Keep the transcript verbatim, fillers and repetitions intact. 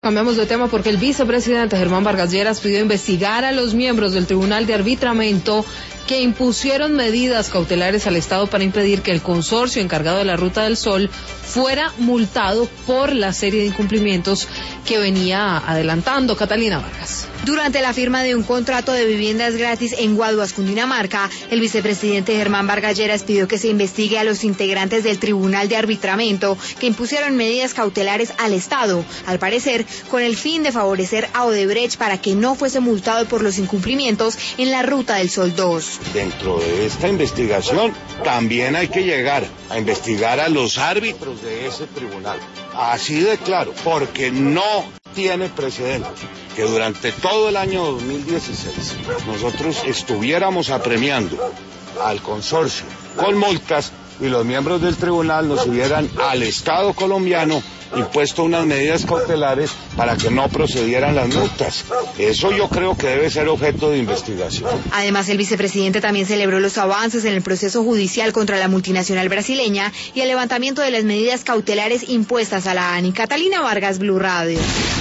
Cambiamos de tema porque el vicepresidente Germán Vargas Lleras pidió investigar a los miembros del Tribunal de Arbitramiento que impusieron medidas cautelares al Estado para impedir que el consorcio encargado de la Ruta del Sol fuera multado por la serie de incumplimientos que venía adelantando. Catalina Vargas. Durante la firma de un contrato de viviendas gratis en Guaduas, Cundinamarca, el vicepresidente Germán Vargas Lleras pidió que se investigue a los integrantes del Tribunal de Arbitramiento que impusieron medidas cautelares al Estado, al parecer con el fin de favorecer a Odebrecht para que no fuese multado por los incumplimientos en la Ruta del Sol dos. Dentro de esta investigación también hay que llegar a investigar a los árbitros de ese tribunal. Así de claro, porque no tiene precedentes que durante todo el año dos mil dieciséis nosotros estuviéramos apremiando al consorcio con multas y los miembros del tribunal nos hubieran al Estado colombiano impuesto unas medidas cautelares para que no procedieran las multas. Eso yo creo que debe ser objeto de investigación. Además, el vicepresidente también celebró los avances en el proceso judicial contra la multinacional brasileña y el levantamiento de las medidas cautelares impuestas a la ANI. Catalina Vargas, Blue Radio.